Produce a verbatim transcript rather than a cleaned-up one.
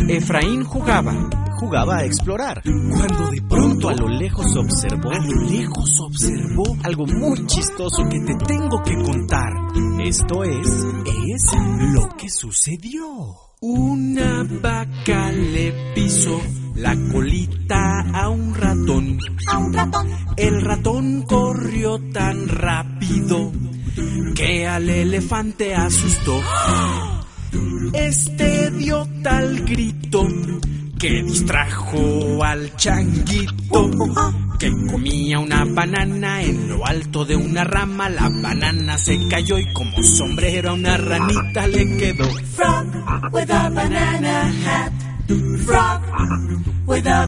Efraín jugaba, jugaba a explorar, cuando de pronto a lo lejos observó, a lo lejos observó algo muy chistoso que te tengo que contar. Esto es, es lo que sucedió. Una vaca le pisó la colita a un ratón. A un ratón. El ratón corrió tan rápido que al elefante asustó. Este dio tal grito que distrajo al changuito, que comía una banana en lo alto de una rama. La banana se cayó y como sombrero a una ranita le quedó. Frog with a banana hat. Frog with a